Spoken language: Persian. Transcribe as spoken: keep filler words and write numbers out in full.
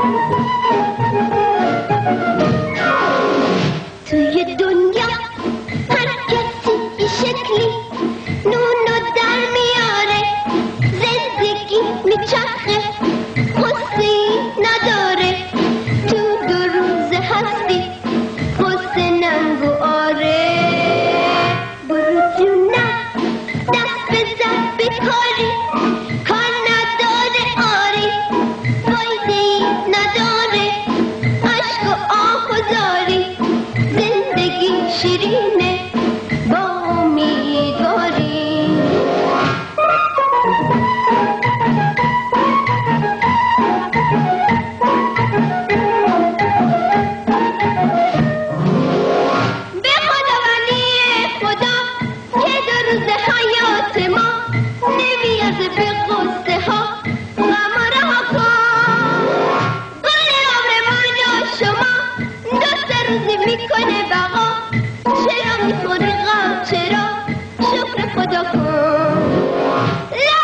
توی دنیا هر کسی یه شکلی نونو در میاره، زندگی میچرخه قصه‌ای نداره. تو دو روز هستی قصه ننگو آره. برو جونم دست بزن به کاری، کار نداره آری، فایده‌ای نداره عشق و آه و زاری. زندگی شیرینه با امیدواری. به خدا ولی خدا که دو روز حیات ما نمیازه به قصه ها غم و رها کن. گل عمر من و شما دو سه روزی میکنه بقا، چرا میخوری غم چرا شکر خدا کن.